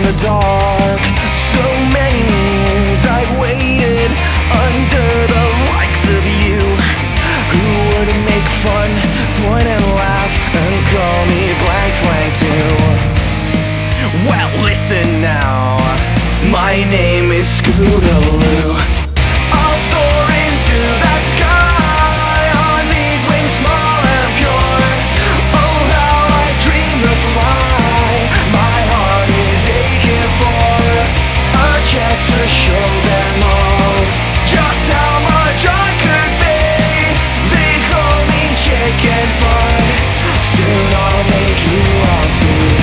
the dark. So many years I've waited under the likes of you, who would make fun, point and laugh, and call me blank flank too. Well, listen now, my name is Scootaloo. I'll soar into that sky on these wings small and pure. Oh, how I dream to fly. My heart is aching for a chance to show them all just how much I could be. They call me chicken, but soon I'll make you all see.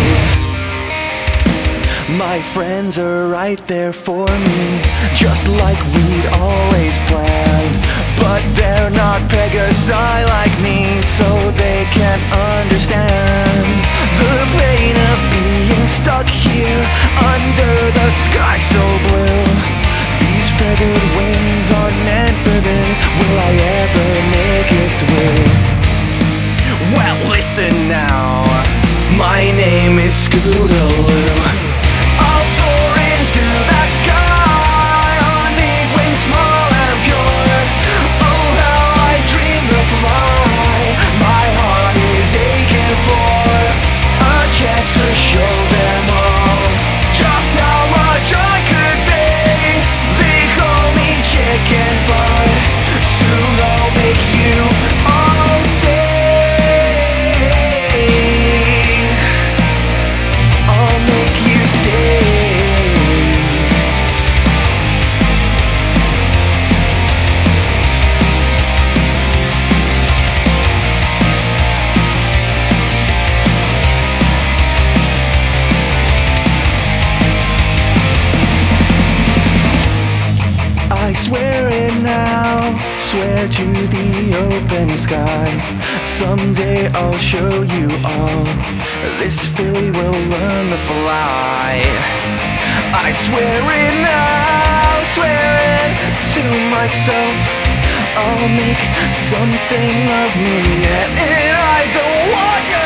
My friends are right there for me, just like we'd always planned. But they're not Pegasi like me, so they can't understand the pain of being stuck here under the sky so blue. These feathered wings aren't meant for this. Will I ever make it through? Well, listen now, my name is Scootaloo. I'll soar into that sky on these wings small and pure. Oh, how I dream to fly. My heart is aching for a chance to show them all just how much I could be. They call me chicken, but soon I'll make you all see. I'll make you see. I swear it now, swear to the open sky. Someday I'll show you all, this filly will learn to fly. I swear it now, swear it to myself. I'll make something of me, and I don't want